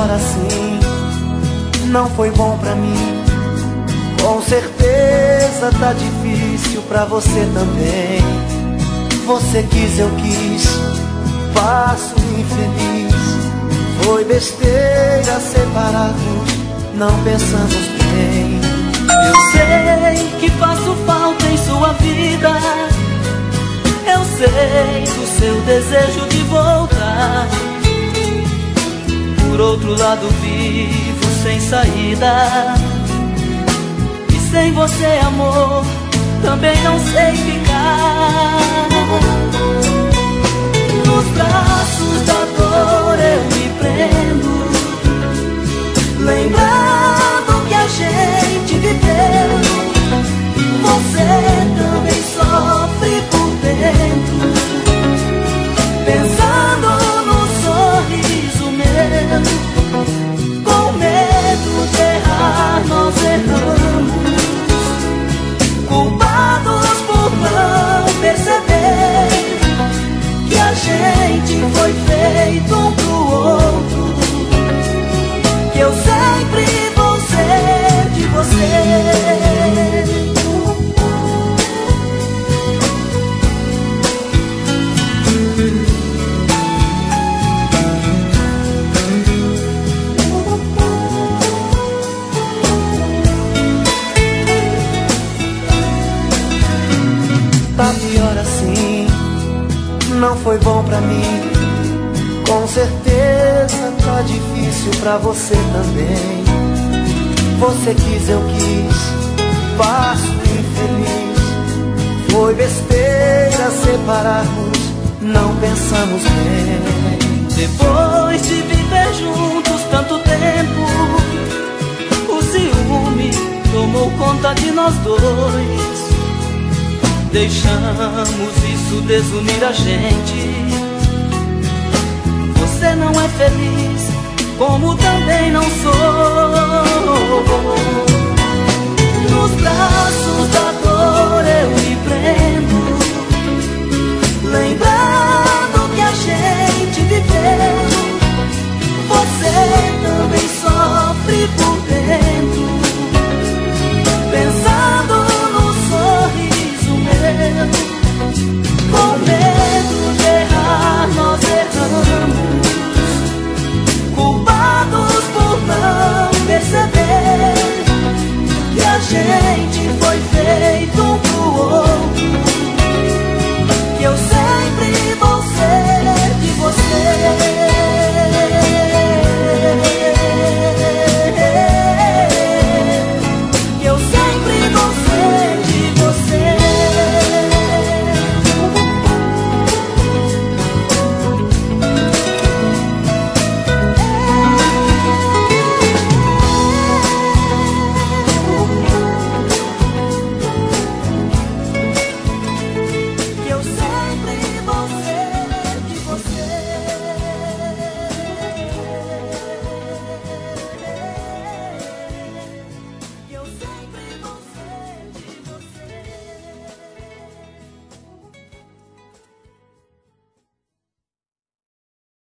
pior assim não foi bom pra mim. Com certeza tá difícil pra você também. Você quis, eu quis, faço infeliz. Foi besteira separarmos, não pensamos bem. Eu sei que faço falta em sua vida. Eu sei do seu desejo de voltar. Por outro lado vivo sem saída. E sem você, amor, também não sei ficar. Nos braços da dor eu me prendo, lembrando que a gente viveu. Você também sofre por dentro, pensando no sorriso meu. Com medo de errar, nós erramos, culpados por não perceber que a gente foi feito um pro outro. Que eu sempre vou ser de você. Tá pior assim, não foi bom pra mim. Com certeza tá difícil pra você também. Você quis, eu quis, faço infeliz. Foi besteira separarmos, não pensamos bem. Depois de viver juntos tanto tempo, o ciúme tomou conta de nós dois. Deixamos isso desunir a gente. Você não é feliz, como também não sou. Nos braços da dor eu me prendo, lembrando que a gente viveu. Você também sofre por dentro, pensando no sorriso meu. Com